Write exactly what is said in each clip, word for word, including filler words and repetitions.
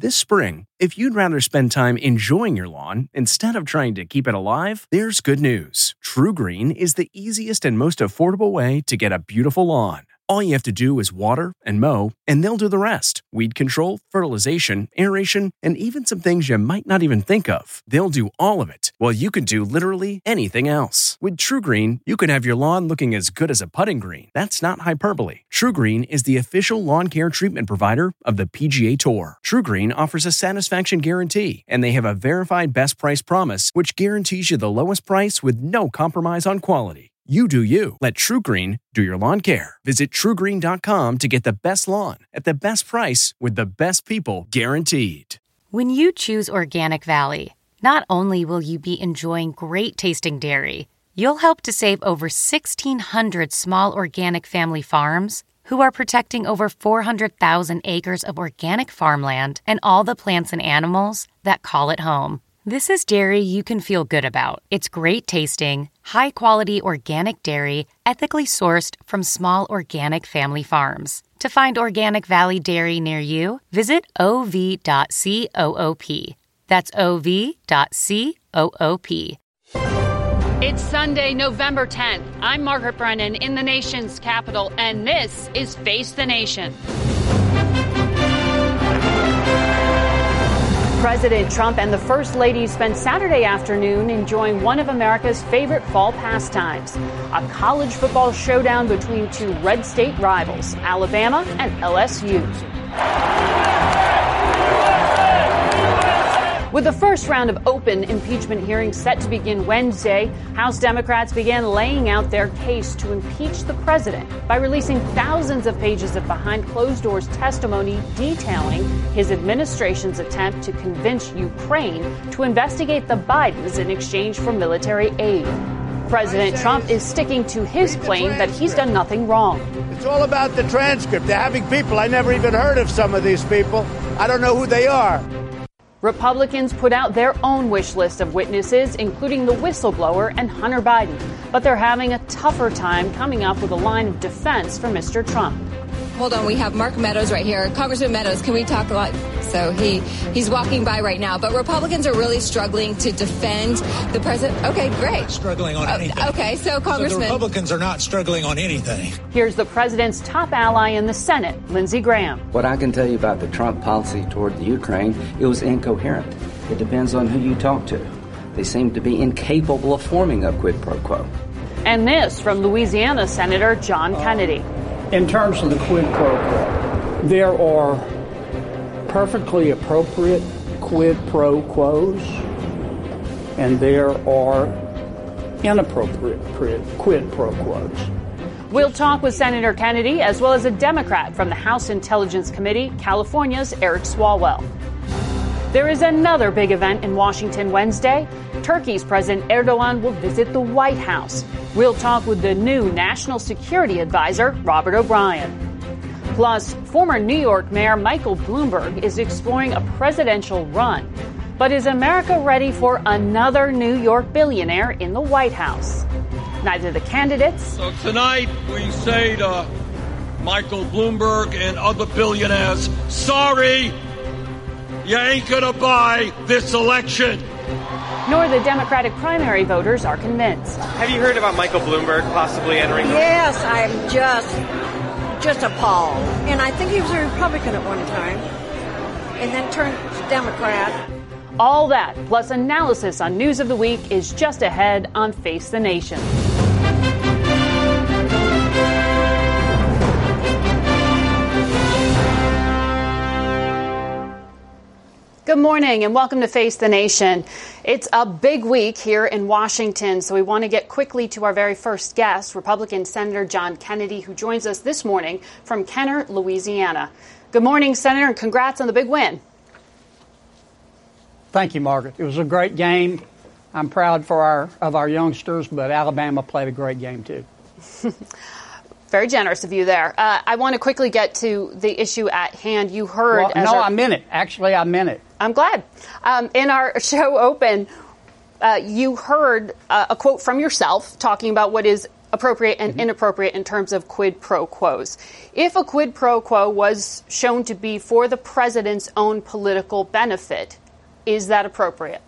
This spring, if you'd rather spend time enjoying your lawn instead of trying to keep it alive, there's good news. TruGreen is the easiest and most affordable way to get a beautiful lawn. All you have to do is water and mow, and they'll do the rest. Weed control, fertilization, aeration, and even some things you might not even think of. They'll do all of it, while you can do literally anything else. With TruGreen, you can have your lawn looking as good as a putting green. That's not hyperbole. TruGreen is the official lawn care treatment provider of the P G A Tour. TruGreen offers a satisfaction guarantee, and they have a verified best price promise, which guarantees you the lowest price with no compromise on quality. You do you. Let TruGreen do your lawn care. Visit True Green dot com to get the best lawn at the best price with the best people guaranteed. When you choose Organic Valley, not only will you be enjoying great tasting dairy, you'll help to save over sixteen hundred small organic family farms who are protecting over four hundred thousand acres of organic farmland and all the plants and animals that call it home. This is dairy you can feel good about. It's great tasting, high-quality organic dairy, ethically sourced from small organic family farms. To find Organic Valley Dairy near you, visit O V dot coop. That's O V dot coop. It's Sunday, November tenth. I'm Margaret Brennan in the nation's capital, and this is Face the Nation. President Trump and the First Lady spent Saturday afternoon enjoying one of America's favorite fall pastimes, a college football showdown between two red state rivals, Alabama and L S U. With the first round of open impeachment hearings set to begin Wednesday, House Democrats began laying out their case to impeach the president by releasing thousands of pages of behind-closed-doors testimony detailing his administration's attempt to convince Ukraine to investigate the Bidens in exchange for military aid. President Trump is sticking to his claim that he's done nothing wrong. It's all about the transcript. They're having people. I never even heard of some of these people. I don't know who they are. Republicans put out their own wish list of witnesses, including the whistleblower and Hunter Biden. But they're having a tougher time coming up with a line of defense for Mister Trump. Hold on, we have Mark Meadows right here. Congressman Meadows, can we talk a lot? So he he's walking by right now. But Republicans are really struggling to defend the president. Okay, great. Struggling on anything. Uh, okay, so Congressman. So the Republicans are not struggling on anything. Here's the president's top ally in the Senate, Lindsey Graham. What I can tell you about the Trump policy toward the Ukraine, it was incoherent. It depends on who you talk to. They seem to be incapable of forming a quid pro quo. And this from Louisiana Senator John Kennedy. In terms of the quid pro quo, there are perfectly appropriate quid pro quos, and there are inappropriate quid pro quos. We'll talk with Senator Kennedy, as well as a Democrat from the House Intelligence Committee, California's Eric Swalwell. There is another big event in Washington Wednesday. Turkey's President Erdogan will visit the White House. We'll talk with the new National Security Advisor, Robert O'Brien. Plus, former New York Mayor Michael Bloomberg is exploring a presidential run. But is America ready for another New York billionaire in the White House? Neither the candidates. So tonight we say to Michael Bloomberg and other billionaires, sorry, you ain't gonna buy this election. Nor the Democratic primary voters are convinced. Have you heard about Michael Bloomberg possibly entering? Yes, I'm just, just appalled. And I think he was a Republican at one time and then turned Democrat. All that, plus analysis on News of the Week, is just ahead on Face the Nation. Good morning and welcome to Face the Nation. It's a big week here in Washington, so we want to get quickly to our very first guest, Republican Senator John Kennedy, who joins us this morning from Kenner, Louisiana. Good morning, Senator, and congrats on the big win. Thank you, Margaret. It was a great game. I'm proud for our of our youngsters, but Alabama played a great game, too. Very generous of you there. Uh, I want to quickly get to the issue at hand. You heard... Well, as no, our, I meant it. Actually, I meant it. I'm glad. Um, in our show open, uh, you heard uh, a quote from yourself talking about what is appropriate and mm-hmm. inappropriate in terms of quid pro quos. If a quid pro quo was shown to be for the president's own political benefit, is that appropriate?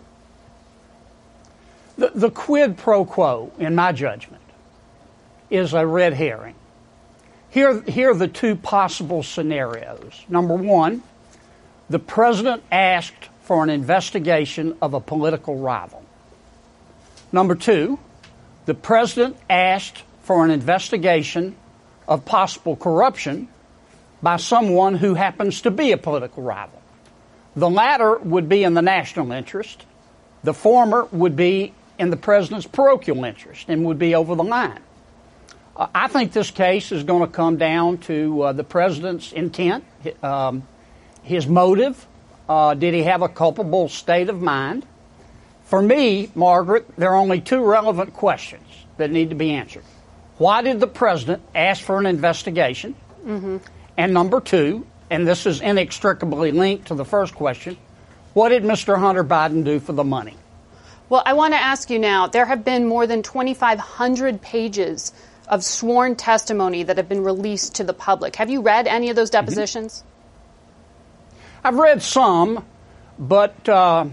The, the quid pro quo, in my judgment, is a red herring. Here, here are the two possible scenarios. Number one, the president asked for an investigation of a political rival. Number two, the president asked for an investigation of possible corruption by someone who happens to be a political rival. The latter would be in the national interest. The former would be in the president's parochial interest and would be over the line. Uh, I think this case is going to come down to uh, the president's intent, um, his motive. Uh, did he have a culpable state of mind? For me, Margaret, there are only two relevant questions that need to be answered. Why did the president ask for an investigation? Mm-hmm. And number two, and this is inextricably linked to the first question, what did Mister Hunter Biden do for the money? Well, I want to ask you now, there have been more than twenty-five hundred pages of sworn testimony that have been released to the public. Have you read any of those depositions? Mm-hmm. I've read some, but uh,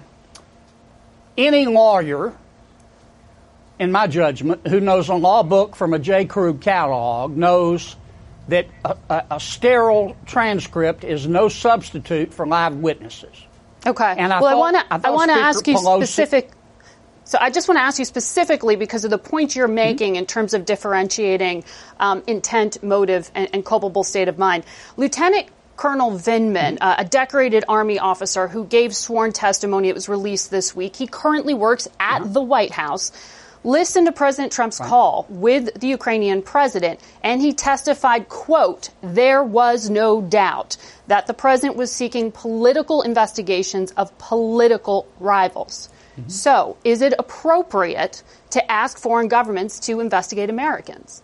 any lawyer, in my judgment, who knows a law book from a J. Krug catalog knows that a, a, a sterile transcript is no substitute for live witnesses. Okay. And I well, thought, I want to I want to ask you Pelosi, specific. So I just want to ask you specifically because of the point you're making mm-hmm. in terms of differentiating um, intent, motive, and, and culpable state of mind. Lieutenant Colonel Vindman, uh, a decorated Army officer who gave sworn testimony, it was released this week. He currently works at uh-huh. the White House. Listened to President Trump's right. call with the Ukrainian president, and he testified, quote, there was no doubt that the president was seeking political investigations of political rivals. Mm-hmm. So is it appropriate to ask foreign governments to investigate Americans?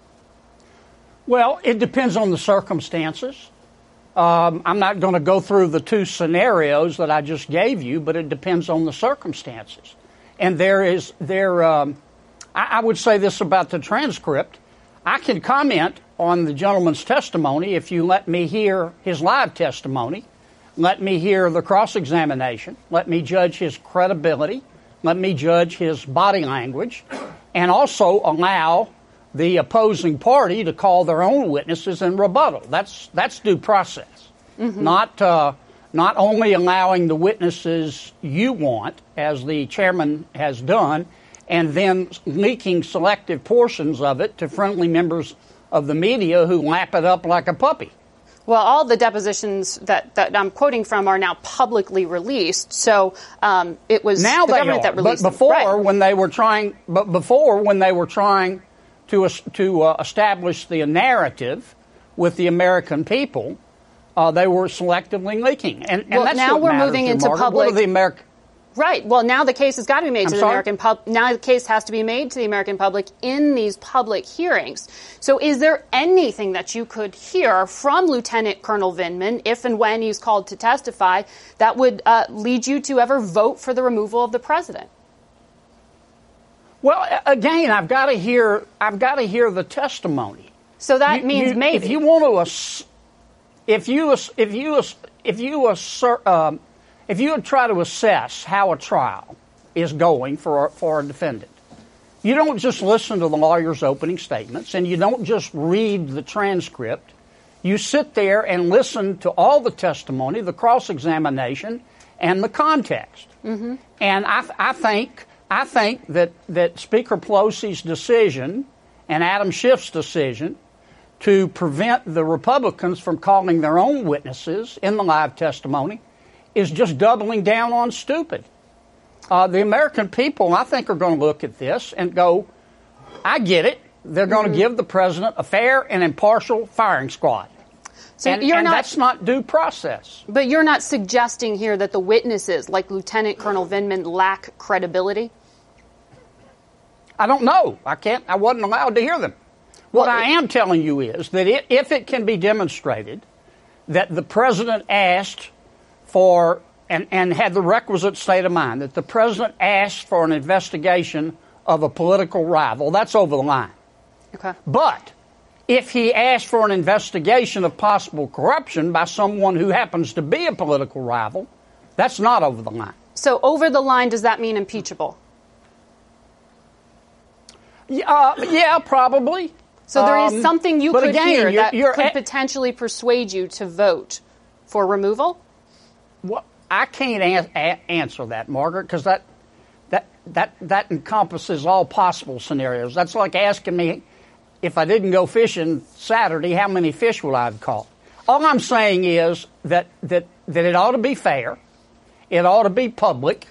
Well, it depends on the circumstances. Um, I'm not going to go through the two scenarios that I just gave you, but it depends on the circumstances. And there is, there, um, I, I would say this about the transcript. I can comment on the gentleman's testimony if you let me hear his live testimony, let me hear the cross-examination, let me judge his credibility, let me judge his body language, and also allow the opposing party to call their own witnesses in rebuttal. That's, that's due process, mm-hmm. not, uh, not only allowing the witnesses you want, as the chairman has done, and then leaking selective portions of it to friendly members of the media who lap it up like a puppy. Well, all the depositions that, that I'm quoting from are now publicly released. So um, it was now the government are. that released but before, them. Right. when they were trying, but before when they were trying to to uh, establish the narrative with the American people, Uh, they were selectively leaking. And, and well, that's now what we're matters moving here, into Margaret. public. What are the American? Right. Well, now the case has got to be made I'm to the sorry? American public. Now the case has to be made to the American public in these public hearings. So is there anything that you could hear from Lieutenant Colonel Vindman, if and when he's called to testify, that would uh, lead you to ever vote for the removal of the president? Well, again, I've got to hear. I've got to hear the testimony. So that you, means you, maybe if you want to, ass- if you if you if you assert, um, if you would try to assess how a trial is going for for a defendant, you don't just listen to the lawyer's opening statements and you don't just read the transcript. You sit there and listen to all the testimony, the cross-examination, and the context. Mm-hmm. And I, I think I think that that Speaker Pelosi's decision and Adam Schiff's decision to prevent the Republicans from calling their own witnesses in the live testimony is just doubling down on stupid. Uh, the American people, I think, are going to look at this and go, I get it. They're going mm-hmm. to give the president a fair and impartial firing squad. So and, you're and not, that's not due process. But you're not suggesting here that the witnesses, like Lieutenant Colonel Vindman, lack credibility? I don't know. I can't. I wasn't allowed to hear them. What well, I am telling you is that it, if it can be demonstrated that the president asked for and, and had the requisite state of mind, that the president asked for an investigation of a political rival, that's over the line. Okay. But if he asked for an investigation of possible corruption by someone who happens to be a political rival, that's not over the line. So over the line, does that mean impeachable? Uh, yeah, probably. So there is um, something you could again, hear you're, that you're could at, potentially persuade you to vote for removal? Well, I can't an- a- answer that, Margaret, because that, that, that, that encompasses all possible scenarios. That's like asking me if I didn't go fishing Saturday, how many fish will I have caught? All I'm saying is that, that, that it ought to be fair. It ought to be public.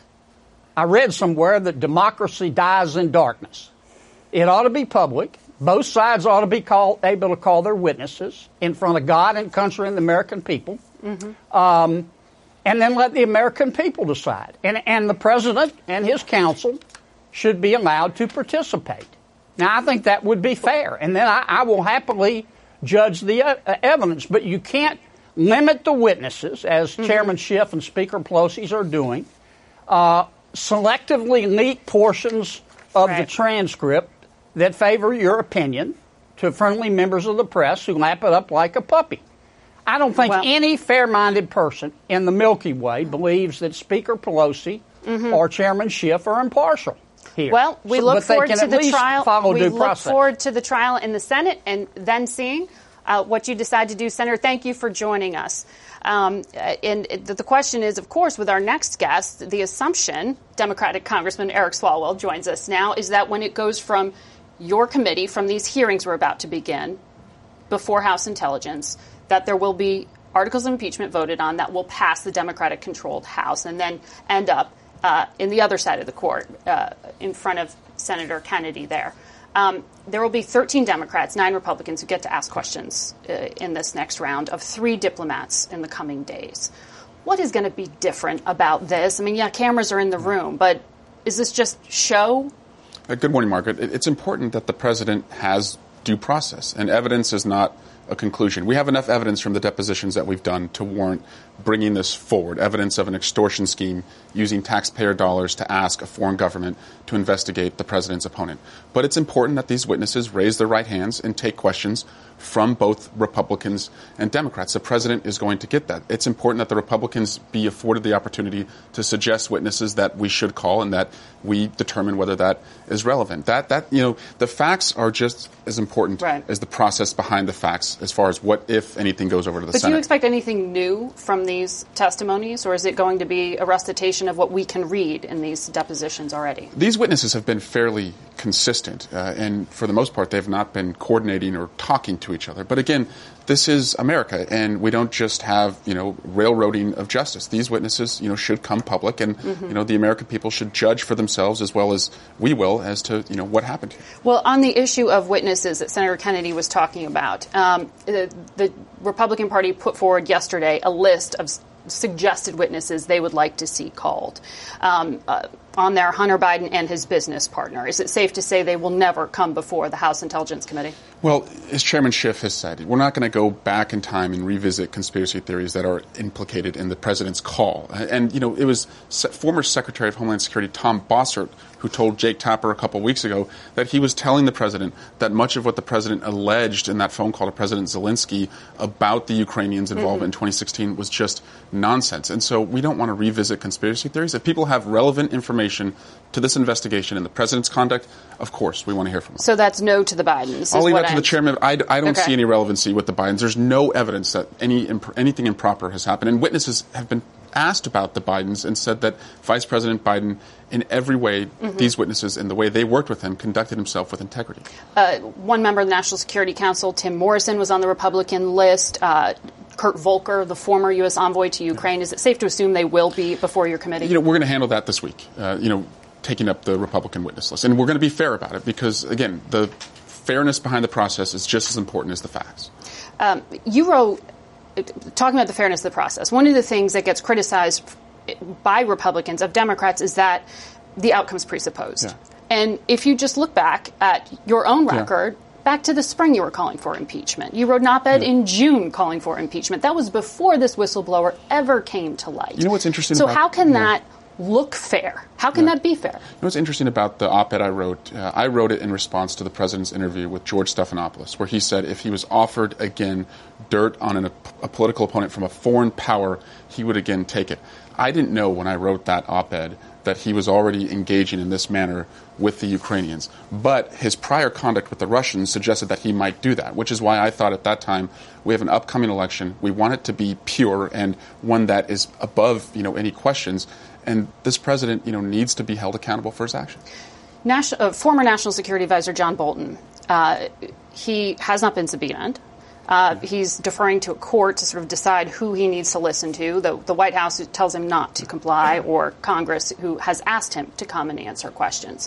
I read somewhere that democracy dies in darkness. It ought to be public. Both sides ought to be call, able to call their witnesses in front of God and country and the American people. Mm-hmm. Um, and then let the American people decide. And, and the president and his council should be allowed to participate. Now, I think that would be fair. And then I, I will happily judge the uh, evidence. But you can't limit the witnesses, as mm-hmm. Chairman Schiff and Speaker Pelosi are doing, uh, selectively leak portions of right. the transcript that favor your opinion to friendly members of the press who lap it up like a puppy. I don't think well, any fair-minded person in the Milky Way believes that Speaker Pelosi mm-hmm. or Chairman Schiff are impartial here. Well, we so, look forward to the trial. We look process. forward to the trial in the Senate and then seeing uh, what you decide to do. Senator, thank you for joining us. Um, and the question is, of course, with our next guest, the assumption, Democratic Congressman Eric Swalwell joins us now, is that when it goes from your committee, from these hearings we're about to begin, before House Intelligence, that there will be articles of impeachment voted on that will pass the Democratic-controlled House and then end up uh, in the other side of the court, uh, in front of Senator Kennedy there. Um, there will be thirteen Democrats, nine Republicans who get to ask questions uh, in this next round of three diplomats in the coming days. What is going to be different about this? I mean, yeah, cameras are in the room, but is this just show? Uh, good morning, Margaret. It's important that the president has due process, and evidence is not a conclusion. We have enough evidence from the depositions that we've done to warrant bringing this forward, evidence of an extortion scheme using taxpayer dollars to ask a foreign government to investigate the president's opponent. But it's important that these witnesses raise their right hands and take questions from both Republicans and Democrats. The president is going to get that. It's important that the Republicans be afforded the opportunity to suggest witnesses that we should call and that we determine whether that is relevant. That, that you know, the facts are just as important right. as the process behind the facts as far as what, if anything, goes over to the but Senate. Do you expect anything new from these testimonies, or is it going to be a recitation of what we can read in these depositions already? These witnesses have been fairly consistent, uh, and for the most part, they've not been coordinating or talking to each other. But again, this is America, and we don't just have, you know, railroading of justice. These witnesses, you know, should come public, and, mm-hmm. you know, the American people should judge for themselves as well as we will as to, you know, what happened here. Well, on the issue of witnesses that Senator Kennedy was talking about, um, the, the Republican Party put forward yesterday a list of suggested witnesses they would like to see called. Um, uh, on there, Hunter Biden and his business partner. Is it safe to say they will never come before the House Intelligence Committee? Well, as Chairman Schiff has said, we're not going to go back in time and revisit conspiracy theories that are implicated in the president's call. And, you know, it was former Secretary of Homeland Security Tom Bossert who told Jake Tapper a couple weeks ago that he was telling the president that much of what the president alleged in that phone call to President Zelensky about the Ukrainians' involvement mm-hmm. in twenty sixteen was just nonsense. And so we don't want to revisit conspiracy theories. If people have relevant information to this investigation and the president's conduct, of course, we want to hear from them. So that's no to the Bidens. I'll leave that to I'm... the chairman. I, I don't okay. see any relevancy with the Bidens. There's no evidence that any imp- anything improper has happened. And witnesses have been asked about the Bidens and said that Vice President Biden, in every way, mm-hmm. these witnesses and the way they worked with him, conducted himself with integrity. Uh, one member of the National Security Council, Tim Morrison, was on the Republican list. Uh, Kurt Volker, the former U S envoy to Ukraine. Is it safe to assume they will be before your committee? You know, we're going to handle that this week, uh, you know, taking up the Republican witness list. And we're going to be fair about it because, again, the fairness behind the process is just as important as the facts. Um, you wrote, talking about the fairness of the process, one of the things that gets criticized by Republicans of Democrats is that the outcome's presupposed. Yeah. And if you just look back at your own record, yeah. back to the spring you were calling for impeachment. You wrote an op-ed yeah. in June calling for impeachment. That was before this whistleblower ever came to light. You know what's interesting so about... So how can yeah. that look fair. How can yeah. that be fair? You know what's interesting about the op-ed I wrote? Uh, I wrote it in response to the president's interview with George Stephanopoulos, where he said if he was offered, again, dirt on an, a political opponent from a foreign power, he would again take it. I didn't know when I wrote that op-ed that he was already engaging in this manner with the Ukrainians. But his prior conduct with the Russians suggested that he might do that, which is why I thought at that time, we have an upcoming election. We want it to be pure and one that is above, you know, any questions. And this president, you know, needs to be held accountable for his actions. National, uh, former National Security Advisor John Bolton, uh, he has not been subpoenaed. Uh, he's deferring to a court to sort of decide who he needs to listen to. The, the White House tells him not to comply, or Congress, who has asked him to come and answer questions.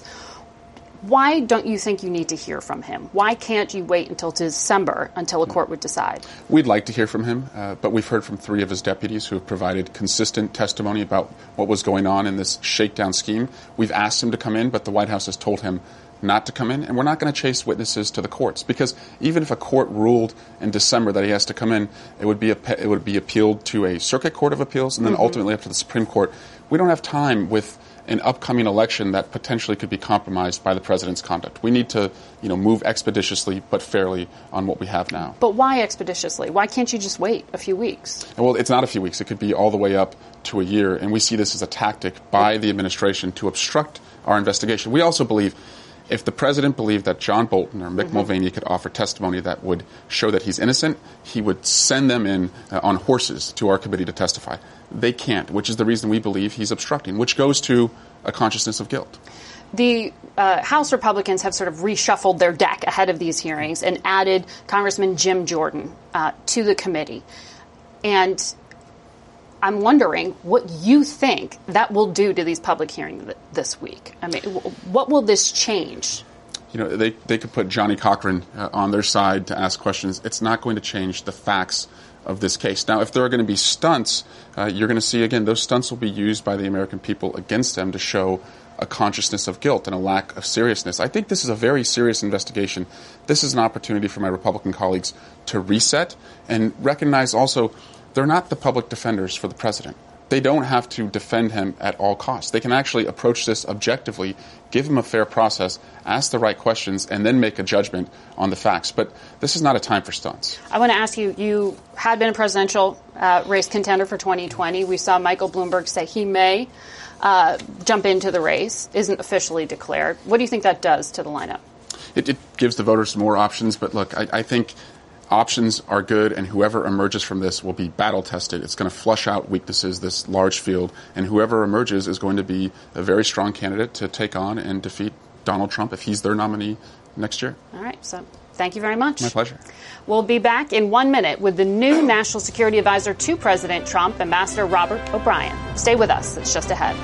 Why don't you think you need to hear from him? Why can't you wait until December until a court would decide? We'd like to hear from him, uh, but we've heard from three of his deputies who have provided consistent testimony about what was going on in this shakedown scheme. We've asked him to come in, but the White House has told him not to come in, and we're not going to chase witnesses to the courts, because even if a court ruled in December that he has to come in, it would be a, it would be appealed to a circuit court of appeals and then mm-hmm. ultimately up to the Supreme Court. We don't have time with an upcoming election that potentially could be compromised by the president's conduct. We need to, you know, move expeditiously but fairly on what we have now. But why expeditiously? Why can't you just wait a few weeks? Well, it's not a few weeks. It could be all the way up to a year, and we see this as a tactic by the administration to obstruct our investigation. We also believe if the president believed that John Bolton or Mick mm-hmm. Mulvaney could offer testimony that would show that he's innocent, he would send them in uh, on horses to our committee to testify. They can't, which is the reason we believe he's obstructing, which goes to a consciousness of guilt. The uh, House Republicans have sort of reshuffled their deck ahead of these hearings and added Congressman Jim Jordan uh, to the committee. And I'm wondering what you think that will do to these public hearings th- this week. I mean, w- what will this change? You know, they, they could put Johnny Cochran uh, on their side to ask questions. It's not going to change the facts of this case. Now, if there are going to be stunts, uh, you're going to see, again, those stunts will be used by the American people against them to show a consciousness of guilt and a lack of seriousness. I think this is a very serious investigation. This is an opportunity for my Republican colleagues to reset and recognize also they're not the public defenders for the president. They don't have to defend him at all costs. They can actually approach this objectively, give him a fair process, ask the right questions, and then make a judgment on the facts. But this is not a time for stunts. I want to ask you, you had been a presidential uh, race contender for twenty twenty. We saw Michael Bloomberg say he may uh, jump into the race, isn't officially declared. What do you think that does to the lineup? It, it gives the voters more options. But look, I, I think options are good, and whoever emerges from this will be battle-tested. It's going to flush out weaknesses, this large field, and whoever emerges is going to be a very strong candidate to take on and defeat Donald Trump if he's their nominee next year. All right, so thank you very much. My pleasure. We'll be back in one minute with the new National Security Advisor to President Trump, Ambassador Robert O'Brien. Stay with us. It's just ahead.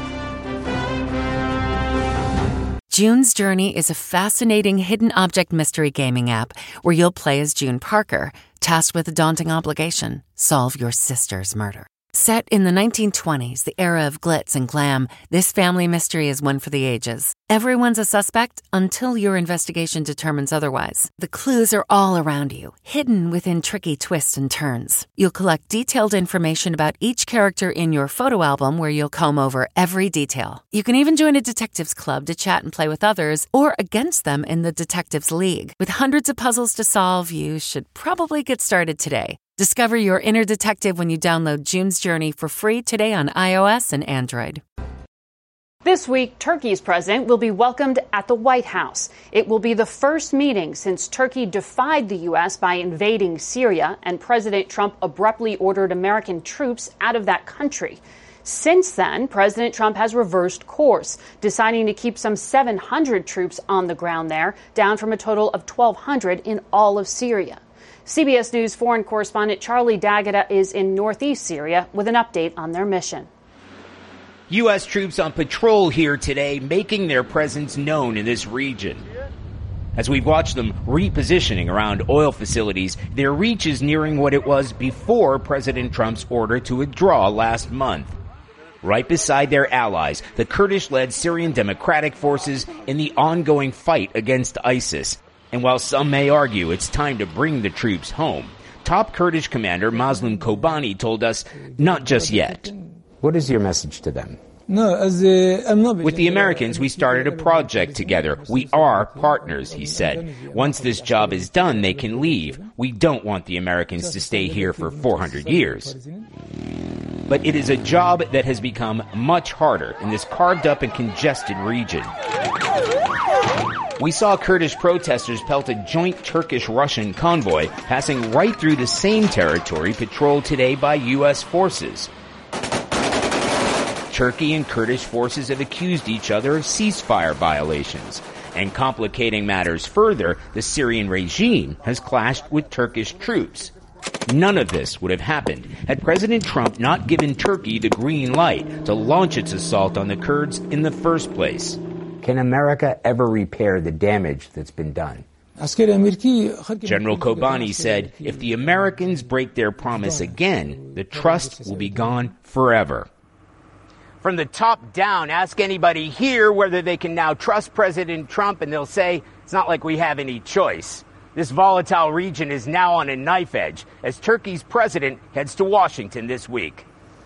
June's Journey is a fascinating hidden object mystery gaming app where you'll play as June Parker, tasked with a daunting obligation: solve your sister's murder. Set in the nineteen twenties, the era of glitz and glam, this family mystery is one for the ages. Everyone's a suspect until your investigation determines otherwise. The clues are all around you, hidden within tricky twists and turns. You'll collect detailed information about each character in your photo album, where you'll comb over every detail. You can even join a detectives club to chat and play with others, or against them in the Detectives League. With hundreds of puzzles to solve, you should probably get started today. Discover your inner detective when you download June's Journey for free today on iOS and Android. This week, Turkey's president will be welcomed at the White House. It will be the first meeting since Turkey defied the U S by invading Syria, and President Trump abruptly ordered American troops out of that country. Since then, President Trump has reversed course, deciding to keep some seven hundred troops on the ground there, down from a total of twelve hundred in all of Syria. C B S News foreign correspondent Charlie D'Agata is in northeast Syria with an update on their mission. U S troops on patrol here today, making their presence known in this region. As we've watched them repositioning around oil facilities, their reach is nearing what it was before President Trump's order to withdraw last month. Right beside their allies, the Kurdish-led Syrian Democratic Forces, in the ongoing fight against ISIS. And while some may argue it's time to bring the troops home, top Kurdish commander Mazlum Kobani told us, not just yet. What is your message to them? With the Americans, we started a project together. We are partners, he said. Once this job is done, they can leave. We don't want the Americans to stay here for four hundred years. But it is a job that has become much harder in this carved-up and congested region. We saw Kurdish protesters pelt a joint Turkish-Russian convoy passing right through the same territory patrolled today by U S forces. Turkey and Kurdish forces have accused each other of ceasefire violations. And complicating matters further, the Syrian regime has clashed with Turkish troops. None of this would have happened had President Trump not given Turkey the green light to launch its assault on the Kurds in the first place. Can America ever repair the damage that's been done? General Kobani said, if the Americans break their promise again, the trust will be gone forever. From the top down, ask anybody here whether they can now trust President Trump, and they'll say, it's not like we have any choice. This volatile region is now on a knife edge as Turkey's president heads to Washington this week.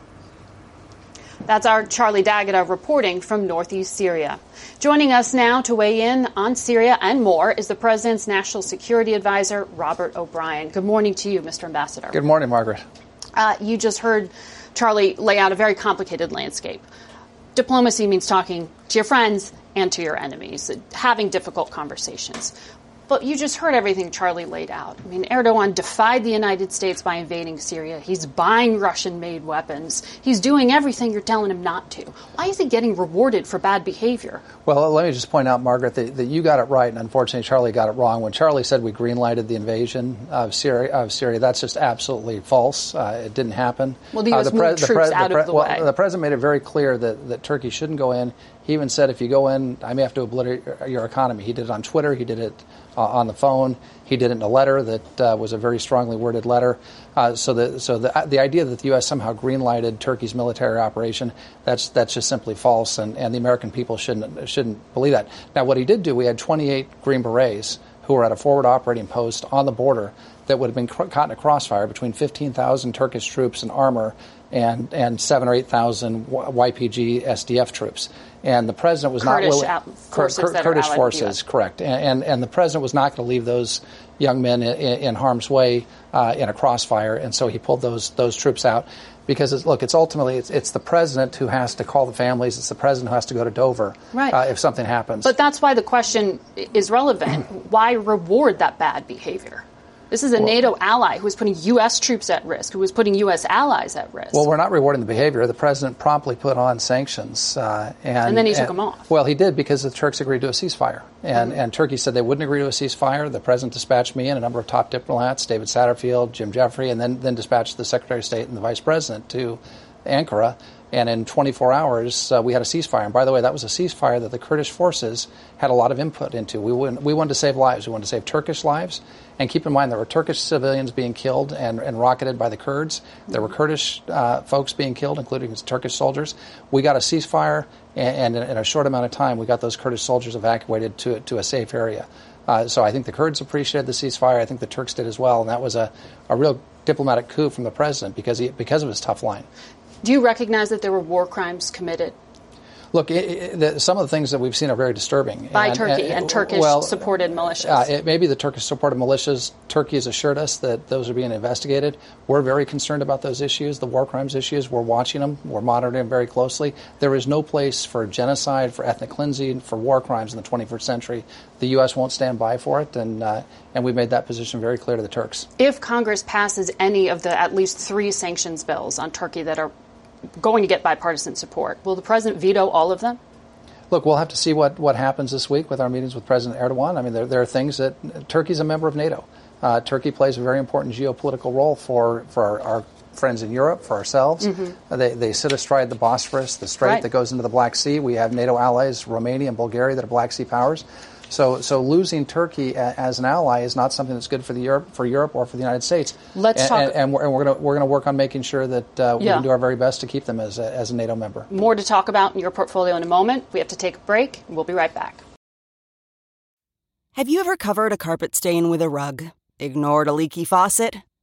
That's our Charlie D'Agata reporting from northeast Syria. Joining us now to weigh in on Syria and more is the president's national security advisor, Robert O'Brien. Good morning to you, Mister Ambassador. Good morning, Margaret. Uh, you just heard Charlie lay out a very complicated landscape. Diplomacy means talking to your friends and to your enemies, having difficult conversations. But you just heard everything Charlie laid out. I mean, Erdogan defied the United States by invading Syria. He's buying Russian-made weapons. He's doing everything you're telling him not to. Why is he getting rewarded for bad behavior? Well, let me just point out, Margaret, that, that you got it right, and unfortunately Charlie got it wrong. When Charlie said we green-lighted the invasion of Syria, of Syria that's just absolutely false. Uh, it didn't happen. Well, the U S Uh, the moved pre- troops the pre- out the pre- of the well, way. The president made it very clear that, that Turkey shouldn't go in. He even said, if you go in, I may have to obliterate your economy. He did it on Twitter. He did it uh, on the phone. He did it in a letter that uh, was a very strongly worded letter. Uh, so the, so the, the idea that the U S somehow green-lighted Turkey's military operation, that's that's just simply false, and, and the American people shouldn't shouldn't believe that. Now, what he did do, we had twenty-eight Green Berets who were at a forward operating post on the border that would have been cr- caught in a crossfire between fifteen thousand Turkish troops and armor and and seven or eight thousand Y P G S D F troops. And the president was Kurdish not willing. Out- forces Kur- that Kurdish are forces, correct. And, and and the president was not going to leave those young men in, in harm's way uh, in a crossfire, and so he pulled those those troops out. Because it's, look, it's ultimately it's, it's the president who has to call the families. It's the president who has to go to Dover right. uh, if something happens. But that's why the question is relevant. Why reward that bad behavior? This is a well, NATO ally who is putting U S troops at risk, who is putting U S allies at risk. Well, we're not rewarding the behavior. The president promptly put on sanctions. Uh, and, and then he took and, them off. Well, he did because the Turks agreed to a ceasefire. And, mm-hmm. and Turkey said they wouldn't agree to a ceasefire. The president dispatched me and a number of top diplomats, David Satterfield, Jim Jeffrey, and then, then dispatched the Secretary of State and the Vice President to Ankara. And in twenty-four hours, uh, we had a ceasefire. And by the way, that was a ceasefire that the Kurdish forces had a lot of input into. We, wouldn't, we wanted to save lives. We wanted to save Turkish lives. And keep in mind, there were Turkish civilians being killed and, and rocketed by the Kurds. There were Kurdish uh, folks being killed, including Turkish soldiers. We got a ceasefire, and, and in a short amount of time, we got those Kurdish soldiers evacuated to, to a safe area. Uh, so I think the Kurds appreciated the ceasefire. I think the Turks did as well. And that was a, a real diplomatic coup from the president because he, because of his tough line. Do you recognize that there were war crimes committed? Look, it, it, the, some of the things that we've seen are very disturbing. By and, Turkey and, and Turkish-supported well, militias. Uh, it may be the Turkish-supported militias. Turkey has assured us that those are being investigated. We're very concerned about those issues, the war crimes issues. We're watching them. We're monitoring them very closely. There is no place for genocide, for ethnic cleansing, for war crimes in the twenty-first century. The U S won't stand by for it, and uh, and we've made that position very clear to the Turks. If Congress passes any of the at least three sanctions bills on Turkey that are going to get bipartisan support, will the president veto all of them? Look, we'll have to see what, what happens this week with our meetings with President Erdogan. I mean, there, there are things that Turkey's a member of NATO. Uh, Turkey plays a very important geopolitical role for, for our, our friends in Europe, for ourselves. Mm-hmm. Uh, they, they sit astride the Bosphorus, the strait right. that goes into the Black Sea. We have NATO allies, Romania and Bulgaria, that are Black Sea powers. So, so losing Turkey a, as an ally is not something that's good for the Europe, for Europe or for the United States. Let's and, talk. And, and we're, and we're going we're to work on making sure that uh, we yeah. can do our very best to keep them as a, as a NATO member. More to talk about in your portfolio in a moment. We have to take a break. We'll be right back. Have you ever covered a carpet stain with a rug? Ignored a leaky faucet?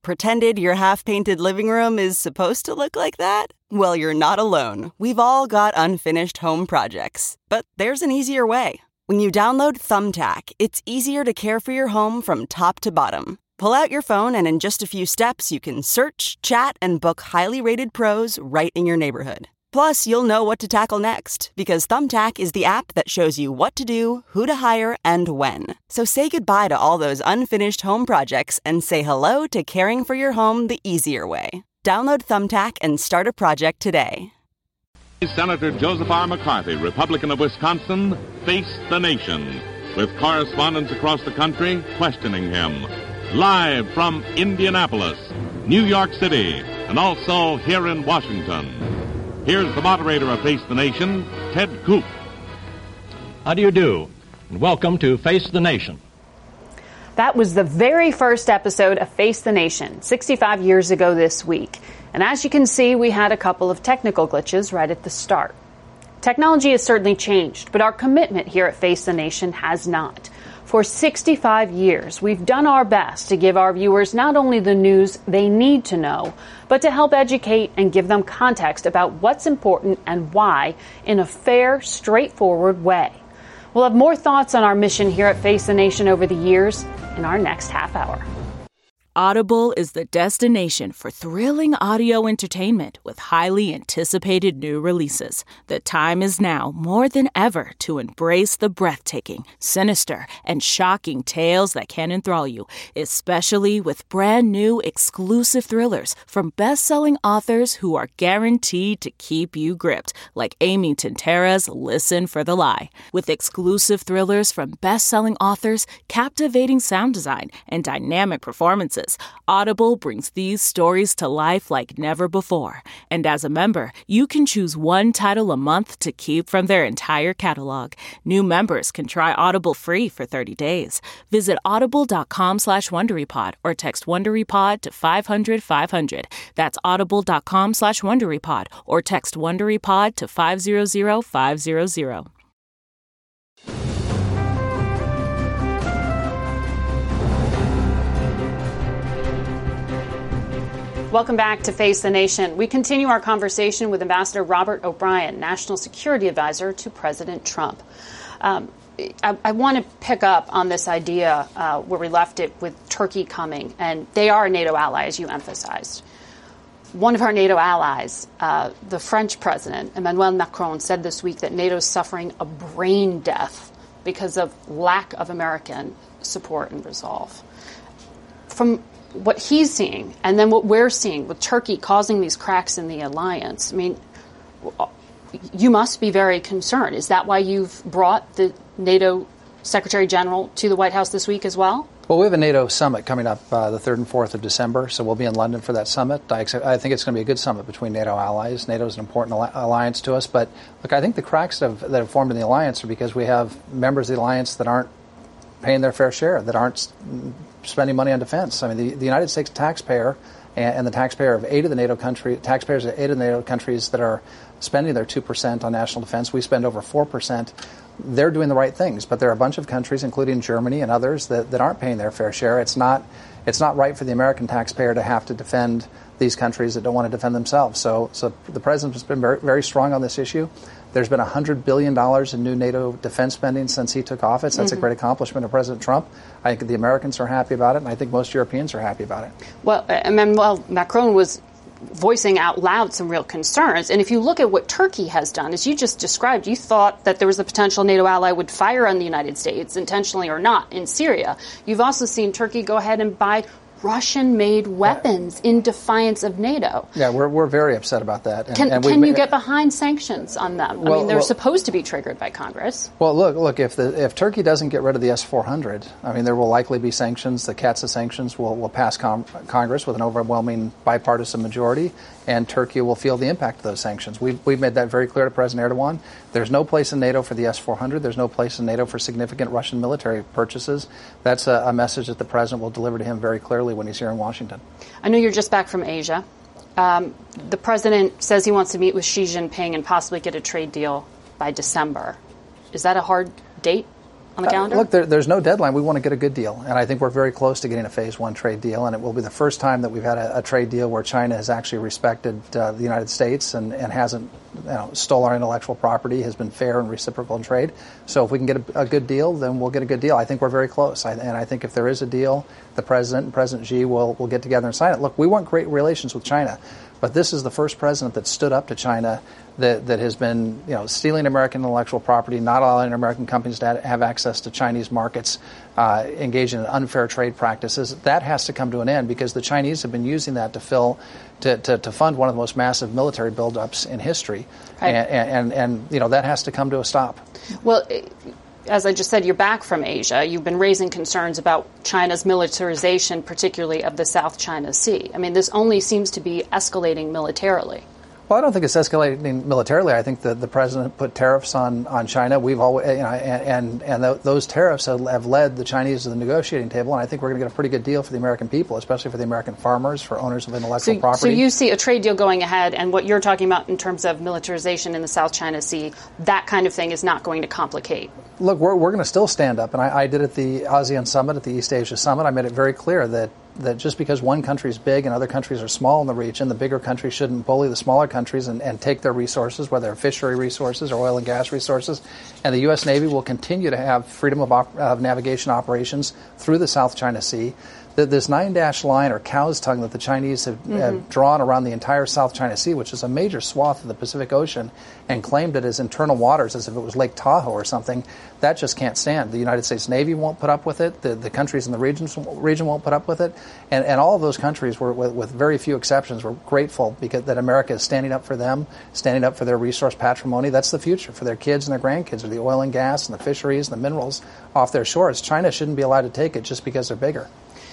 Pretended your half-painted living room is supposed to look like that? Well, you're not alone. We've all got unfinished home projects. But there's an easier way. When you download Thumbtack, it's easier to care for your home from top to bottom. Pull out your phone and in just a few steps, you can search, chat, and book highly rated pros right in your neighborhood. Plus, you'll know what to tackle next, because Thumbtack is the app that shows you what to do, who to hire, and when. So say goodbye to all those unfinished home projects and say hello to caring for your home the easier way. Download Thumbtack and start a project today. Senator Joseph R. McCarthy, Republican of Wisconsin, faced the nation, with correspondents across the country questioning him. Live from Indianapolis, New York City, and also here in Washington. Here's the moderator of Face the Nation, Ted Koop. How do you do? And welcome to Face the Nation. That was the very first episode of Face the Nation, sixty-five years ago this week. And as you can see, we had a couple of technical glitches right at the start. Technology has certainly changed, but our commitment here at Face the Nation has not. For sixty-five years, we've done our best to give our viewers not only the news they need to know, but to help educate and give them context about what's important and why in a fair, straightforward way. We'll have more thoughts on our mission here at Face the Nation over the years in our next half hour. Audible is the destination for thrilling audio entertainment with highly anticipated new releases. The time is now more than ever to embrace the breathtaking, sinister, and shocking tales that can enthrall you, especially with brand new exclusive thrillers from best-selling authors who are guaranteed to keep you gripped, like Amy Tintera's Listen for the Lie. With exclusive thrillers from best-selling authors, captivating sound design, and dynamic performances, Audible brings these stories to life like never before. And as a member, you can choose one title a month to keep from their entire catalog. New members can try Audible free for thirty days. Visit audible.com slash WonderyPod or text WonderyPod to five hundred five hundred. That's audible.com slash WonderyPod or text WonderyPod to five hundred five hundred. Welcome back to Face the Nation. We continue our conversation with Ambassador Robert O'Brien, National Security Advisor to President Trump. Um, I, I want to pick up on this idea uh, where we left it with Turkey coming, and they are a NATO ally, as you emphasized. One of our NATO allies, uh, the French president, Emmanuel Macron, said this week that NATO is suffering a brain death because of lack of American support and resolve. From what he's seeing and then what we're seeing with Turkey causing these cracks in the alliance, I mean, you must be very concerned. Is that why you've brought the NATO Secretary General to the White House this week as well? Well, we have a NATO summit coming up uh, the third and fourth of December, so we'll be in London for that summit. I, ex- I think it's going to be a good summit between NATO allies. NATO is an important al- alliance to us, but look, I think the cracks that have, that have formed in the alliance are because we have members of the alliance that aren't paying their fair share, that aren't spending money on defense. I mean, the, the United States taxpayer and, and the taxpayer of eight of the NATO country taxpayers of eight of the NATO countries that are spending their two percent on national defense, we spend over four percent. They're doing the right things, but there are a bunch of countries, including Germany and others, that, that aren't paying their fair share. It's not it's not right for the American taxpayer to have to defend these countries that don't want to defend themselves. So, so the president has been very, very strong on this issue. There's been one hundred billion dollars in new NATO defense spending since he took office. That's mm-hmm. a great accomplishment of President Trump. I think the Americans are happy about it, and I think most Europeans are happy about it. Well, Emmanuel Macron was voicing out loud some real concerns. And if you look at what Turkey has done, as you just described, you thought that there was a potential NATO ally would fire on the United States, intentionally or not, in Syria. You've also seen Turkey go ahead and buy Russian-made weapons yeah. in defiance of NATO. Yeah, we're we're very upset about that. And, can and can you get behind sanctions on them? Well, I mean, they're well, supposed to be triggered by Congress. Well, look, look. If the if Turkey doesn't get rid of the S four hundred, I mean, there will likely be sanctions. The C A T S A sanctions will will pass com- Congress with an overwhelming bipartisan majority, and Turkey will feel the impact of those sanctions. We've we've made that very clear to President Erdogan. There's no place in NATO for the S four hundred. There's no place in NATO for significant Russian military purchases. That's a, a message that the president will deliver to him very clearly when he's here in Washington. I know you're just back from Asia. Um, the president says he wants to meet with Xi Jinping and possibly get a trade deal by December. Is that a hard date? on the calendar? Uh, look, there, there's no deadline. We want to get a good deal, and I think we're very close to getting a phase one trade deal, and it will be the first time that we've had a, a trade deal where China has actually respected uh, the United States and, and hasn't you know, stole our intellectual property, has been fair and reciprocal in trade. So if we can get a, a good deal, then we'll get a good deal. I think we're very close, I, and I think if there is a deal, the President and President Xi will, will get together and sign it. Look, we want great relations with China, but this is the first president that stood up to China that, that has been, you know, stealing American intellectual property, not allowing American companies to have access to Chinese markets, uh, engaging in unfair trade practices. That has to come to an end because the Chinese have been using that to fill, to, to, to fund one of the most massive military buildups in history, right. and, and, and, and you know that has to come to a stop. Well. As I just said, you're back from Asia. You've been raising concerns about China's militarization, particularly of the South China Sea. I mean, this only seems to be escalating militarily. Well, I don't think it's escalating militarily. I think that the president put tariffs on, on China. We've always, you know, and and, and th- those tariffs have, have led the Chinese to the negotiating table. And I think we're going to get a pretty good deal for the American people, especially for the American farmers, for owners of intellectual so, property. So you see a trade deal going ahead, and what you're talking about in terms of militarization in the South China Sea, that kind of thing is not going to complicate. Look, we're we're going to still stand up, and I, I did at the ASEAN Summit, at the East Asia Summit. I made it very clear that. that just because one country is big and other countries are small in the region, the bigger countries shouldn't bully the smaller countries and, and take their resources, whether they're fishery resources or oil and gas resources. And the U S Navy will continue to have freedom of, op- of navigation operations through the South China Sea. The, this nine-dash line or cow's tongue that the Chinese have, mm-hmm. have drawn around the entire South China Sea, which is a major swath of the Pacific Ocean, and claimed it as internal waters as if it was Lake Tahoe or something, that just can't stand. The United States Navy won't put up with it. The, the countries in the region, region won't put up with it. And, and all of those countries, were, with, with very few exceptions, were grateful because that America is standing up for them, standing up for their resource patrimony. That's the future for their kids and their grandkids, or the oil and gas and the fisheries and the minerals off their shores. China shouldn't be allowed to take it just because they're bigger.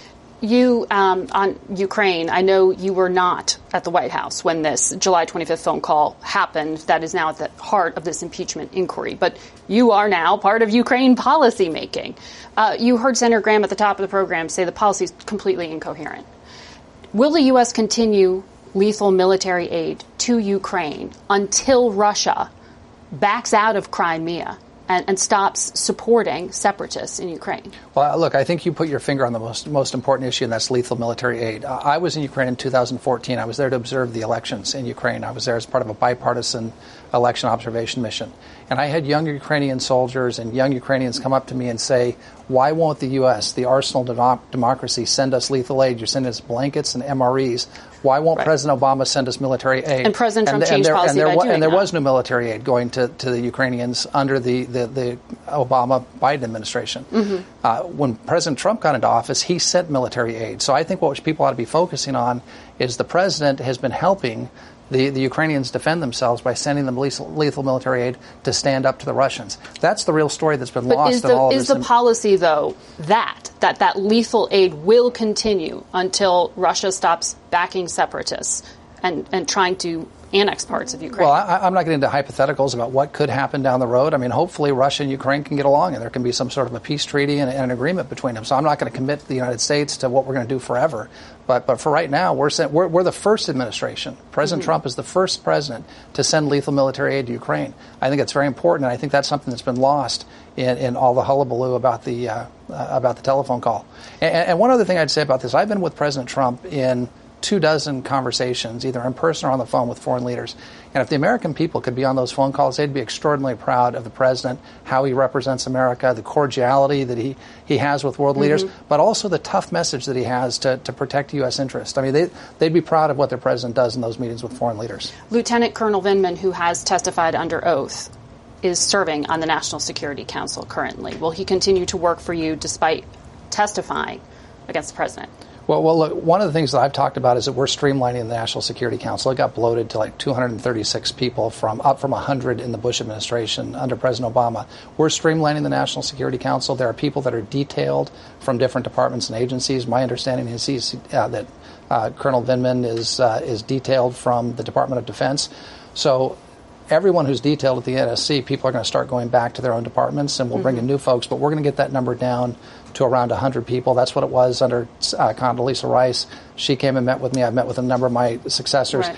You, um, on Ukraine, I know you were not at the White House when this July twenty-fifth phone call happened. That is now at the heart of this impeachment inquiry. But you are now part of Ukraine policymaking. Uh, you heard Senator Graham at the top of the program say the policy is completely incoherent. Will the U S continue lethal military aid to Ukraine until Russia backs out of Crimea and, and stops supporting separatists in Ukraine? Well, look, I think you put your finger on the most most important issue, and that's lethal military aid. Uh, I was in Ukraine in two thousand fourteen. I was there to observe the elections in Ukraine. I was there as part of a bipartisan election observation mission. And I had young Ukrainian soldiers and young Ukrainians come up to me and say, why won't the U S, the arsenal of democracy, send us lethal aid? You're sending us blankets and M R Es. Why won't right. President Obama send us military aid? And President Trump and, changed and there, policy and there, by wa- doing And there that. was no military aid going to, to the Ukrainians under the, the, the Obama-Biden administration. Mm-hmm. Uh, when President Trump got into office, he sent military aid. So I think what people ought to be focusing on is the president has been helping The, the Ukrainians defend themselves by sending them lethal, lethal military aid to stand up to the Russians. That's the real story that's been but lost is in the, all of is this. Is the policy, though, that, that that lethal aid will continue until Russia stops backing separatists and, and trying to annex parts of Ukraine? Well, I, I'm not getting into hypotheticals about what could happen down the road. I mean, hopefully Russia and Ukraine can get along and there can be some sort of a peace treaty and, and an agreement between them. So I'm not going to commit the United States to what we're going to do forever. But but for right now, we're sent, we're, we're the first administration. President mm-hmm. Trump is the first president to send lethal military aid to Ukraine. I think it's very important, and I think that's something that's been lost in, in all the hullabaloo about the uh, uh, about the telephone call. And, and one other thing I'd say about this, I've been with President Trump in two dozen conversations, either in person or on the phone with foreign leaders. And if the American people could be on those phone calls, they'd be extraordinarily proud of the president, how he represents America, the cordiality that he, he has with world mm-hmm. leaders, but also the tough message that he has to, to protect U S interests. I mean, they, they'd be proud of what their president does in those meetings with foreign leaders. Lieutenant Colonel Vindman, who has testified under oath, is serving on the National Security Council currently. Will he continue to work for you despite testifying against the president? Well, well, look, one of the things that I've talked about is that we're streamlining the National Security Council. It got bloated to like two hundred thirty-six people, from up from one hundred in the Bush administration under President Obama. We're streamlining the National Security Council. There are people that are detailed from different departments and agencies. My understanding is he's, uh, that uh, Colonel Vindman is uh, is detailed from the Department of Defense. So everyone who's detailed at the N S C, people are going to start going back to their own departments, and we'll mm-hmm. bring in new folks. But we're going to get that number down to around one hundred people. That's what it was under uh, Condoleezza Rice. She came and met with me. I've met with a number of my successors. Right.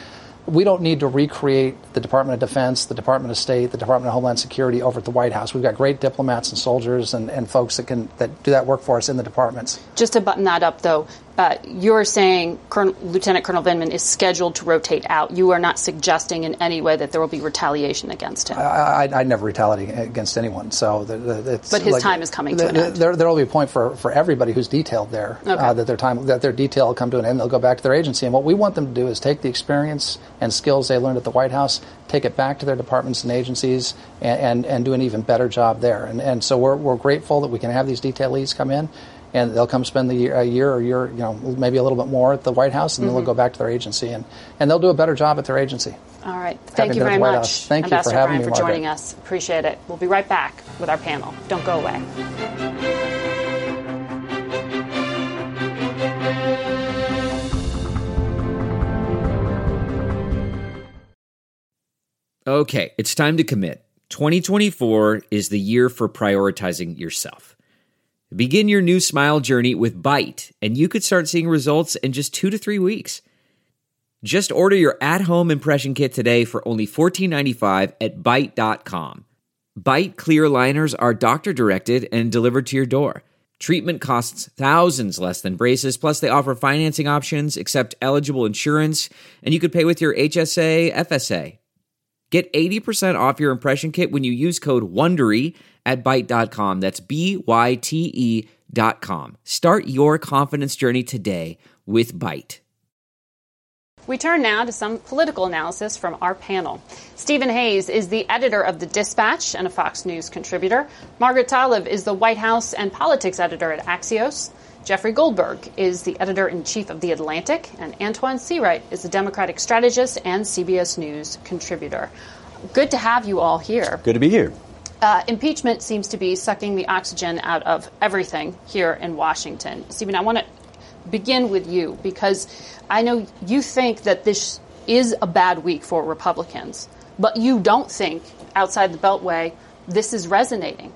we don't need to recreate the Department of Defense, the Department of State, the Department of Homeland Security over at the White House. We've got great diplomats and soldiers and, and folks that can that do that work for us in the departments. Just to button that up, though, uh, you're saying Colonel, Lieutenant Colonel Vindman is scheduled to rotate out. You are not suggesting in any way that there will be retaliation against him. I, I, I'd never retaliate against anyone. So, the, the, it's but his like, time is coming the, to an end. There, there will be a point for, for everybody who's detailed there okay. uh, that their time that their detail will come to an end. They'll go back to their agency, and what we want them to do is take the experience and skills they learned at the White House, take it back to their departments and agencies, and, and, and do an even better job there. And, and so we're, we're grateful that we can have these detailees come in, and they'll come spend the year, a year or year, you know, maybe a little bit more at the White House, and mm-hmm. then they'll go back to their agency, and, and they'll do a better job at their agency. All right. Thank you very much, Thank Ambassador you for having Bryan, me, for Margaret. joining us. Appreciate it. We'll be right back with our panel. Don't go away. Okay, it's time to commit. twenty twenty-four is the year for prioritizing yourself. Begin your new smile journey with Byte, and you could start seeing results in just two to three weeks. Just order your at-home impression kit today for only fourteen ninety-five at byte dot com. Byte clear liners are doctor-directed and delivered to your door. Treatment costs thousands less than braces, plus they offer financing options, accept eligible insurance, and you could pay with your H S A, F S A. Get eighty percent off your impression kit when you use code WONDERY at byte dot com. That's B Y T E dot com. Start your confidence journey today with Byte. We turn now to some political analysis from our panel. Stephen Hayes is the editor of The Dispatch and a Fox News contributor. Margaret Tlaib is the White House and politics editor at Axios. Jeffrey Goldberg is the editor-in-chief of The Atlantic, and Antoine Seawright is the Democratic strategist and C B S News contributor. Good to have you all here. Good to be here. Uh, impeachment seems to be sucking the oxygen out of everything here in Washington. Stephen, I want to begin with you, because I know you think that this is a bad week for Republicans, but you don't think, outside the Beltway, this is resonating.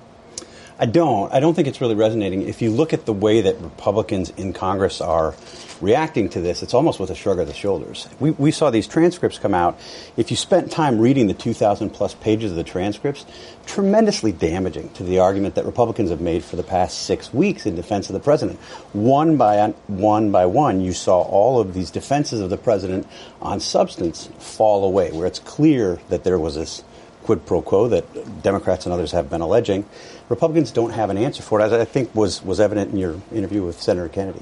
I don't. I don't think it's really resonating. If you look at the way that Republicans in Congress are reacting to this, it's almost with a shrug of the shoulders. We, we saw these transcripts come out. If you spent time reading the two thousand plus pages of the transcripts, tremendously damaging to the argument that Republicans have made for the past six weeks in defense of the president. One by one by one, you saw all of these defenses of the president on substance fall away, where it's clear that there was this quid pro quo that Democrats and others have been alleging. Republicans don't have an answer for it, as I think was, was evident in your interview with Senator Kennedy.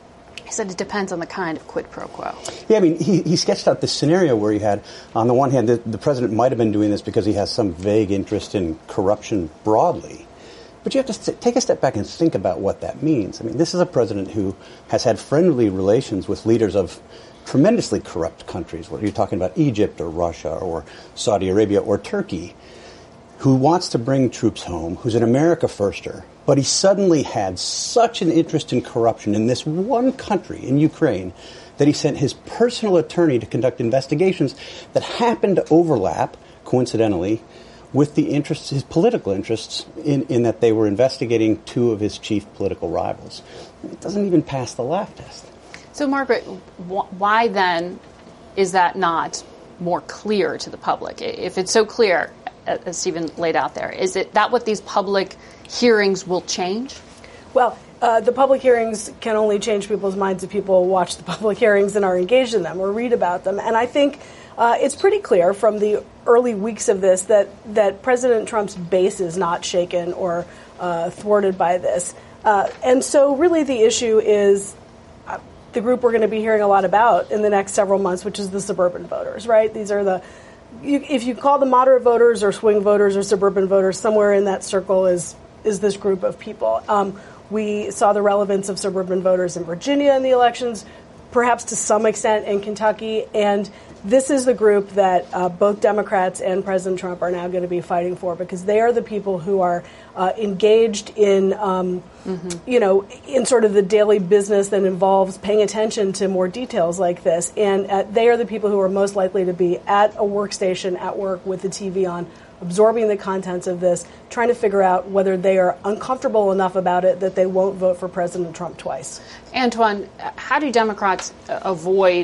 He said it depends on the kind of quid pro quo. Yeah, I mean, he, he sketched out this scenario where he had, on the one hand, the, the president might have been doing this because he has some vague interest in corruption broadly. But you have to st- take a step back and think about what that means. I mean, this is a president who has had friendly relations with leaders of tremendously corrupt countries, whether you're talking about Egypt or Russia or Saudi Arabia or Turkey, who wants to bring troops home, who's an America firster, but he suddenly had such an interest in corruption in this one country, in Ukraine, that he sent his personal attorney to conduct investigations that happened to overlap, coincidentally, with the interests, his political interests, in, in that they were investigating two of his chief political rivals. It doesn't even pass the laugh test. So, Margaret, wh- why then is that not more clear to the public? If it's so clear, as Stephen laid out there, is it that what these public hearings will change? Well, uh, the public hearings can only change people's minds if people watch the public hearings and are engaged in them or read about them. And I think uh, it's pretty clear from the early weeks of this that, that President Trump's base is not shaken or uh, thwarted by this. Uh, and so really the issue is uh, the group we're going to be hearing a lot about in the next several months, which is the suburban voters, right? These are the, you, if you call them moderate voters or swing voters or suburban voters, somewhere in that circle is is this group of people. Um, we saw the relevance of suburban voters in Virginia in the elections, perhaps to some extent in Kentucky, and this is the group that uh, both Democrats and President Trump are now going to be fighting for, because they are the people who are uh, engaged in, um, mm-hmm. you know, in sort of the daily business that involves paying attention to more details like this. And uh, they are the people who are most likely to be at a workstation at work with the T V on, absorbing the contents of this, trying to figure out whether they are uncomfortable enough about it that they won't vote for President Trump twice. Antoine, how do Democrats avoid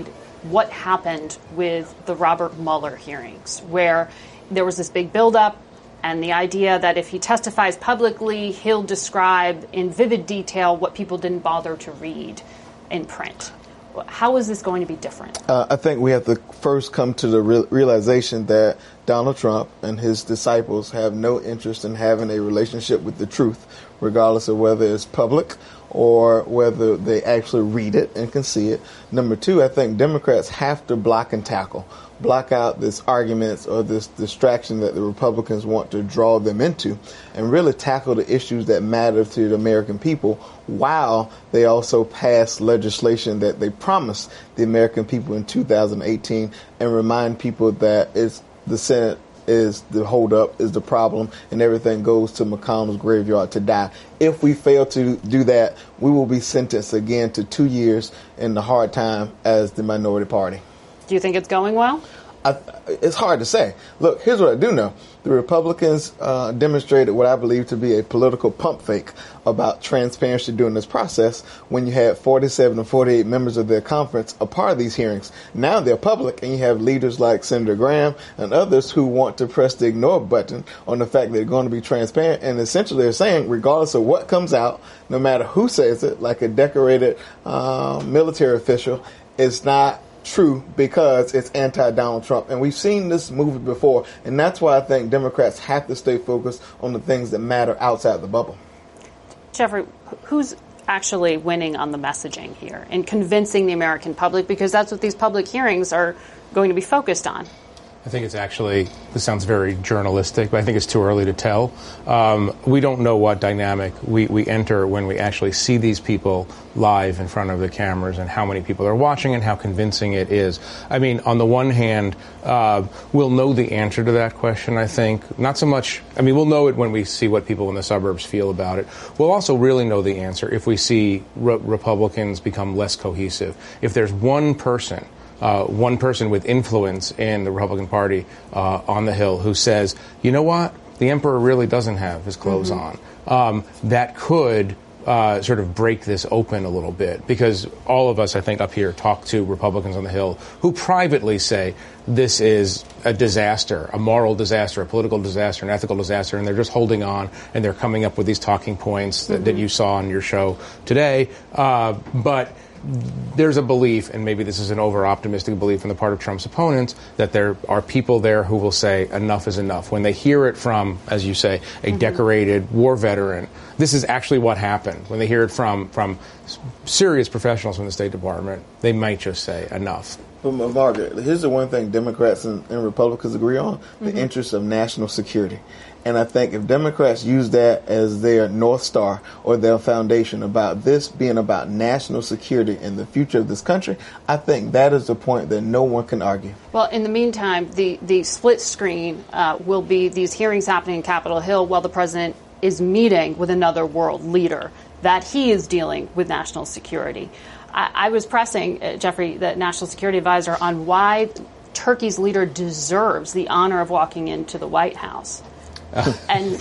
what happened with the Robert Mueller hearings, where there was this big buildup and the idea that if he testifies publicly, he'll describe in vivid detail what people didn't bother to read in print. How is this going to be different? Uh, I think we have to first come to the real realization that Donald Trump and his disciples have no interest in having a relationship with the truth, regardless of whether it's public or whether they actually read it and can see it. Number two, I think Democrats have to block and tackle, block out this arguments or this distraction that the Republicans want to draw them into, and really tackle the issues that matter to the American people while they also pass legislation that they promised the American people in two thousand eighteen and remind people that it's the Senate is the holdup, is the problem, and everything goes to McConnell's graveyard to die. If we fail to do that, we will be sentenced again to two years in the hard time as the minority party. Do you think it's going well? I, it's hard to say. Look, here's what I do know. The Republicans uh, demonstrated what I believe to be a political pump fake about transparency during this process when you had forty-seven or forty-eight members of their conference a part of these hearings. Now they're public, and you have leaders like Senator Graham and others who want to press the ignore button on the fact that they're going to be transparent. And essentially they're saying, regardless of what comes out, no matter who says it, like a decorated uh, military official, it's not true because it's anti-Donald Trump. And we've seen this movie before, and that's why I think Democrats have to stay focused on the things that matter outside the bubble. Jeffrey, who's actually winning on the messaging here and convincing the American public? Because that's what these public hearings are going to be focused on. I think it's actually, this sounds very journalistic, but I think it's too early to tell. Um, we don't know what dynamic we, we enter when we actually see these people live in front of the cameras and how many people are watching and how convincing it is. I mean, on the one hand, uh, we'll know the answer to that question, I think. Not so much, I mean, we'll know it when we see what people in the suburbs feel about it. We'll also really know the answer if we see re- Republicans become less cohesive. If there's one person Uh, one person with influence in the Republican Party uh, on the Hill who says, you know what, the emperor really doesn't have his clothes mm-hmm. on, um, that could uh, sort of break this open a little bit, because all of us, I think, up here talk to Republicans on the Hill who privately say this is a disaster, a moral disaster, a political disaster, an ethical disaster, and they're just holding on, and they're coming up with these talking points that, mm-hmm. that you saw on your show today. Uh, but there's a belief, and maybe this is an over-optimistic belief on the part of Trump's opponents, that there are people there who will say enough is enough. When they hear it from, as you say, a mm-hmm. decorated war veteran, this is actually what happened. When they hear it from, from serious professionals from the State Department, they might just say enough. But Margaret, here's the one thing Democrats and, and Republicans agree on, the mm-hmm. interests of national security. And I think if Democrats use that as their North Star or their foundation about this being about national security and the future of this country, I think that is the point that no one can argue. Well, in the meantime, the, the split screen uh, will be these hearings happening in Capitol Hill while the president is meeting with another world leader that he is dealing with national security. I, I was pressing, uh, Jeffrey, the National Security Advisor, on why Turkey's leader deserves the honor of walking into the White House. and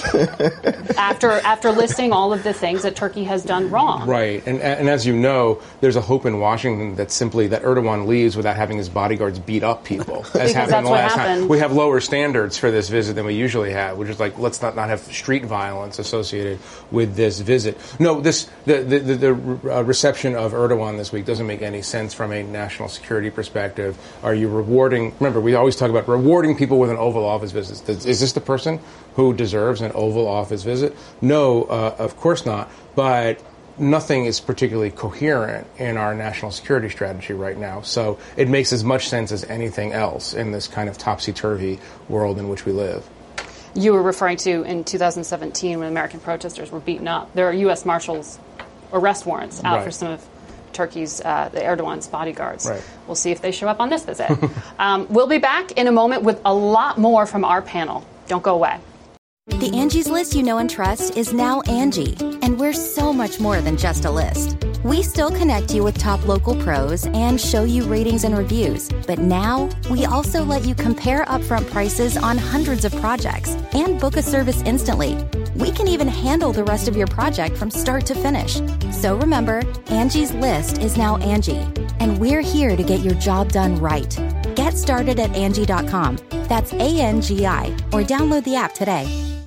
after after listing all of the things that Turkey has done wrong. Right. And, and as you know, there's a hope in Washington that simply that Erdogan leaves without having his bodyguards beat up people. As happened the last time. We have lower standards for this visit than we usually have, which is like, let's not, not have street violence associated with this visit. No, this the, the, the, the reception of Erdogan this week doesn't make any sense from a national security perspective. Are you rewarding, remember, we always talk about rewarding people with an Oval Office visit. Is this the person who deserves an Oval Office visit? No, uh, of course not. But nothing is particularly coherent in our national security strategy right now. So it makes as much sense as anything else in this kind of topsy-turvy world in which we live. You were referring to in two thousand seventeen when American protesters were beaten up. There are U S Marshals arrest warrants out right. for some of Turkey's, uh, the Erdogan's bodyguards. Right. We'll see if they show up on this visit. um, we'll be back in a moment with a lot more from our panel. Don't go away. The Angie's List you know and trust is now Angie, and we're so much more than just a list. We still connect you with top local pros and show you ratings and reviews, but now we also let you compare upfront prices on hundreds of projects and book a service instantly. We can even handle the rest of your project from start to finish. So remember, Angie's List is now Angie, and we're here to get your job done right. Get started at Angie dot com. That's A N G I, or download the app today.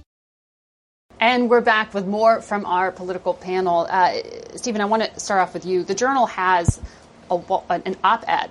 And we're back with more from our political panel. Uh, Stephen, I want to start off with you. The Journal has a, an op-ed,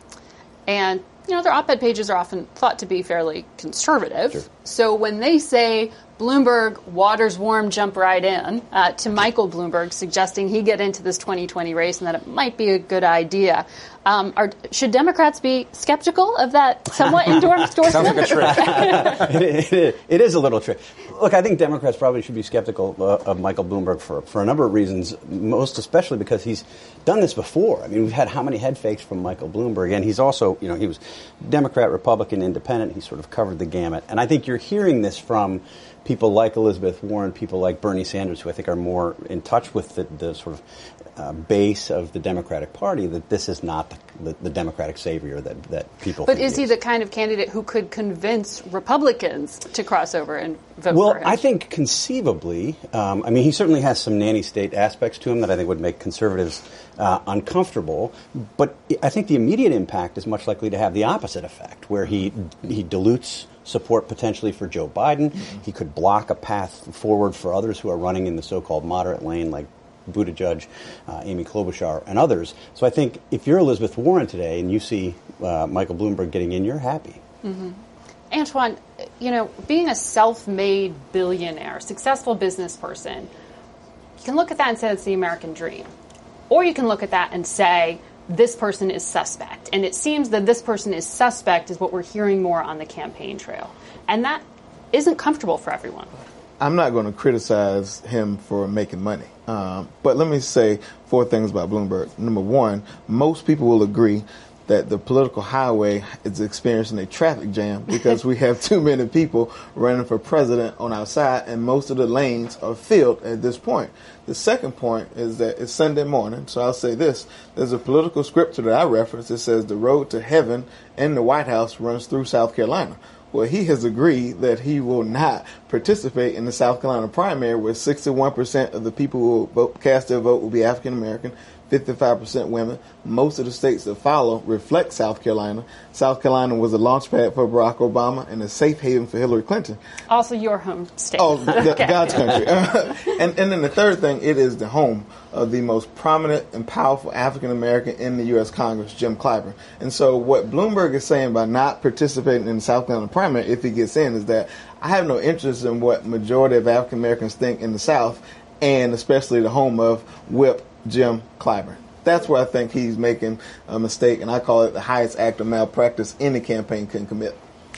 and you know their op-ed pages are often thought to be fairly conservative. Sure. So when they say Bloomberg, water's warm, jump right in, uh, to Michael Bloomberg, suggesting he get into this twenty twenty race and that it might be a good idea. Um, are, should Democrats be skeptical of that somewhat endorsed endorsement? Sounds like a trick. it, it, it is a little trick. Look, I think Democrats probably should be skeptical uh, of Michael Bloomberg for, for a number of reasons, most especially because he's done this before. I mean, we've had how many head fakes from Michael Bloomberg? And he's also, you know, he was Democrat, Republican, Independent. He sort of covered the gamut. And I think you're hearing this from people like Elizabeth Warren, people like Bernie Sanders, who I think are more in touch with the, the sort of uh, base of the Democratic Party, that this is not the, the, the Democratic savior that, that people But think is he the kind of candidate who could convince Republicans to cross over and vote well, for him? Well, I think conceivably, um, I mean, he certainly has some nanny state aspects to him that I think would make conservatives uh, uncomfortable. But I think the immediate impact is much likely to have the opposite effect, where he he dilutes support potentially for Joe Biden. Mm-hmm. He could block a path forward for others who are running in the so-called moderate lane, like Buttigieg, uh, Amy Klobuchar, and others. So I think if you're Elizabeth Warren today and you see uh, Michael Bloomberg getting in, you're happy. Mm-hmm. Antoine, you know, being a self-made billionaire, successful business person, you can look at that and say it's the American dream. Or you can look at that and say, this person is suspect. And it seems that this person is suspect is what we're hearing more on the campaign trail. And that isn't comfortable for everyone. I'm not going to criticize him for making money. Um, but let me say four things about Bloomberg. Number one, most people will agree that the political highway is experiencing a traffic jam because we have too many people running for president on our side, and most of the lanes are filled at this point. The second point is that it's Sunday morning, so I'll say this. There's a political scripture that I reference. It says the road to heaven in the White House runs through South Carolina. Well, he has agreed that he will not participate in the South Carolina primary, where sixty-one percent of the people who will vote, cast their vote will be African American, fifty-five percent women. Most of the states that follow reflect South Carolina. South Carolina was a launch pad for Barack Obama and a safe haven for Hillary Clinton. Also your home state. Oh, okay. God's country. and, and then the third thing, it is the home of the most prominent and powerful African American in the U S Congress, Jim Clyburn. And so what Bloomberg is saying by not participating in the South Carolina primary, if he gets in, is that I have no interest in what majority of African Americans think in the South, and especially the home of Whip Jim Clyburn. That's where I think he's making a mistake, and I call it the highest act of malpractice any campaign can commit.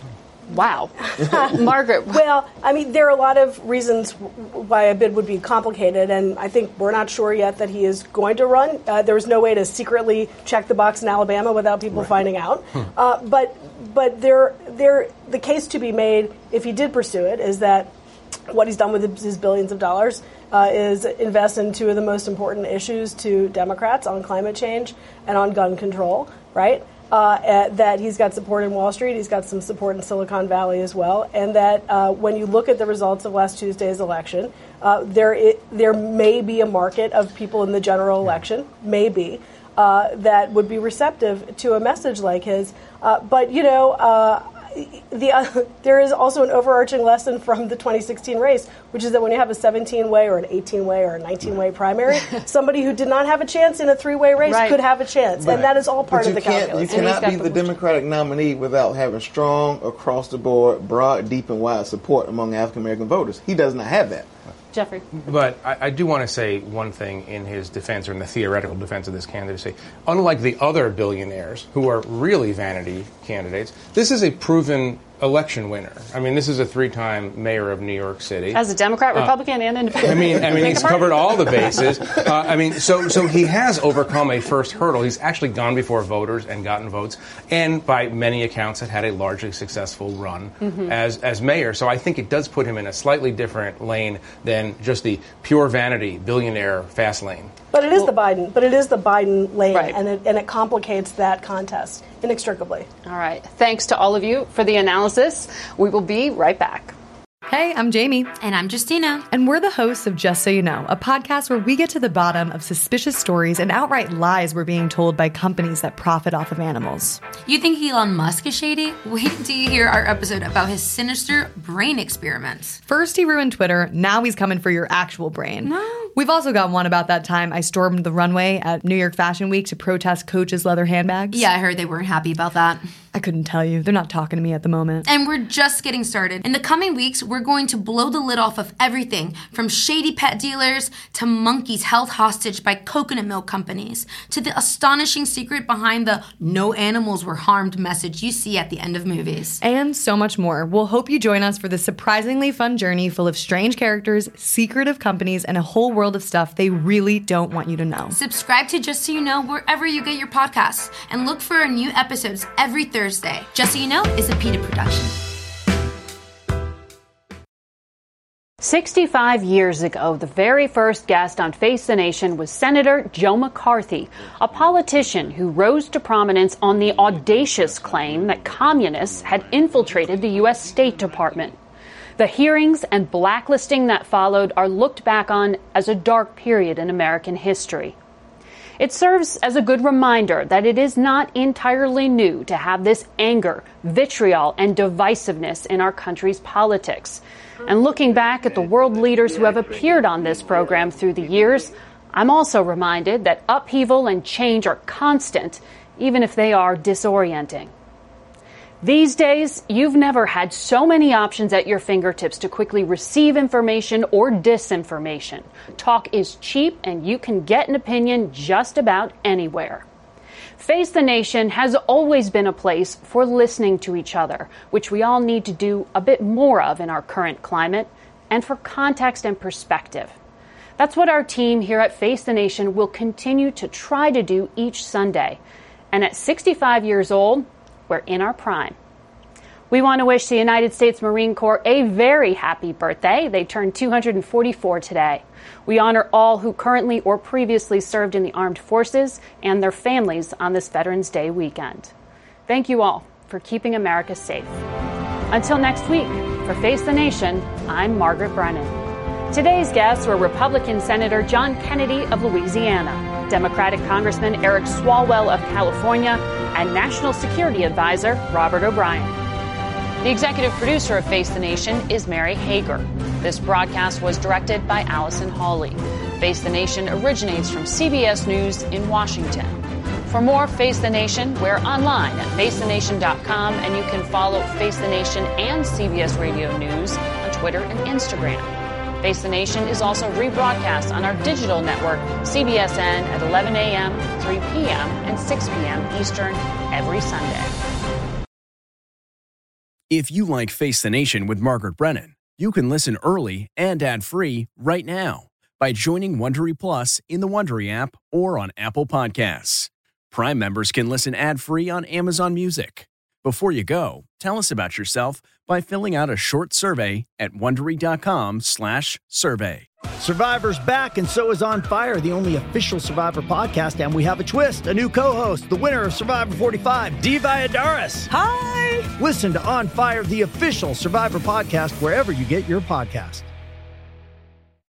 Wow. Margaret. Well, I mean, there are a lot of reasons why a bid would be complicated, and I think we're not sure yet that he is going to run. Uh, there was no way to secretly check the box in Alabama without people right. finding out. Uh, but but there, there, the case to be made, if he did pursue it, is that what he's done with his billions of dollars uh, is invest in two of the most important issues to Democrats on climate change and on gun control, right? Uh, that he's got support in Wall Street, he's got some support in Silicon Valley as well, and that uh, when you look at the results of last Tuesday's election, uh, there it, there may be a market of people in the general election, maybe, uh, that would be receptive to a message like his. Uh, but, you know, uh, the uh, there is also an overarching lesson from the twenty sixteen race, which is that when you have a seventeen-way or an eighteen-way or a nineteen-way primary, somebody who did not have a chance in a three-way race right. could have a chance, right. and that is all part of the calculus. You cannot be the Democratic nominee without having strong, across-the-board, broad, deep, and wide support among African-American voters. He does not have that. Jeffrey. But I, I do want to say one thing in his defense, or in the theoretical defense of this candidacy. Unlike the other billionaires who are really vanity candidates, this is a proven election winner. I mean, this is a three-time mayor of New York City. As a Democrat, Republican, uh, and Independent. I mean, I mean, he's covered all the bases. Uh, I mean, so so he has overcome a first hurdle. He's actually gone before voters and gotten votes, and by many accounts, had had a largely successful run mm-hmm. as as mayor. So I think it does put him in a slightly different lane than just the pure vanity billionaire fast lane. But it is the Biden. But it is the Biden lane, right. and it and it complicates that contest inextricably. All right. Thanks to all of you for the analysis. We will be right back. Hey, I'm Jamie. And I'm Justina. And we're the hosts of Just So You Know, a podcast where we get to the bottom of suspicious stories and outright lies we're being told by companies that profit off of animals. You think Elon Musk is shady? Wait until you hear our episode about his sinister brain experiments. First he ruined Twitter, now he's coming for your actual brain. No. We've also got one about that time I stormed the runway at New York Fashion Week to protest Coach's leather handbags. Yeah, I heard they weren't happy about that. I couldn't tell you. They're not talking to me at the moment. And we're just getting started. In the coming weeks, we're going to blow the lid off of everything from shady pet dealers to monkeys held hostage by coconut milk companies to the astonishing secret behind the no animals were harmed message you see at the end of movies. And so much more. We'll hope you join us for this surprisingly fun journey full of strange characters, secretive companies, and a whole world of stuff they really don't want you to know. Subscribe to Just So You Know wherever you get your podcasts and look for our new episodes every Thursday. Just So You Know is a PETA production. sixty-five years ago, the very first guest on Face the Nation was Senator Joe McCarthy, a politician who rose to prominence on the audacious claim that communists had infiltrated the U S State Department. The hearings and blacklisting that followed are looked back on as a dark period in American history. It serves as a good reminder that it is not entirely new to have this anger, vitriol, and divisiveness in our country's politics. And looking back at the world leaders who have appeared on this program through the years, I'm also reminded that upheaval and change are constant, even if they are disorienting. These days, you've never had so many options at your fingertips to quickly receive information or disinformation. Talk is cheap, and you can get an opinion just about anywhere. Face the Nation has always been a place for listening to each other, which we all need to do a bit more of in our current climate, and for context and perspective. That's what our team here at Face the Nation will continue to try to do each Sunday. And at sixty-five years old, we're in our prime. We want to wish the United States Marine Corps a very happy birthday. They turned two hundred forty-four today. We honor all who currently or previously served in the armed forces and their families on this Veterans Day weekend. Thank you all for keeping America safe. Until next week, for Face the Nation, I'm Margaret Brennan. Today's guests were Republican Senator John Kennedy of Louisiana, Democratic Congressman Eric Swalwell of California, and National Security Advisor Robert O'Brien. The executive producer of Face the Nation is Mary Hager. This broadcast was directed by Allison Hawley. Face the Nation originates from C B S News in Washington. For more Face the Nation, we're online at face the nation dot com, and you can follow Face the Nation and C B S Radio News on Twitter and Instagram. Face the Nation is also rebroadcast on our digital network, C B S N, at eleven a.m., three p.m., and six p.m. Eastern every Sunday. If you like Face the Nation with Margaret Brennan, you can listen early and ad-free right now by joining Wondery Plus in the Wondery app or on Apple Podcasts. Prime members can listen ad-free on Amazon Music. Before you go, tell us about yourself by filling out a short survey at Wondery.com slash survey. Survivor's back, and so is On Fire, the only official Survivor podcast, and we have a twist, a new co-host, the winner of Survivor forty-five, Dee Valladares. Hi! Listen to On Fire, the official Survivor podcast, wherever you get your podcast.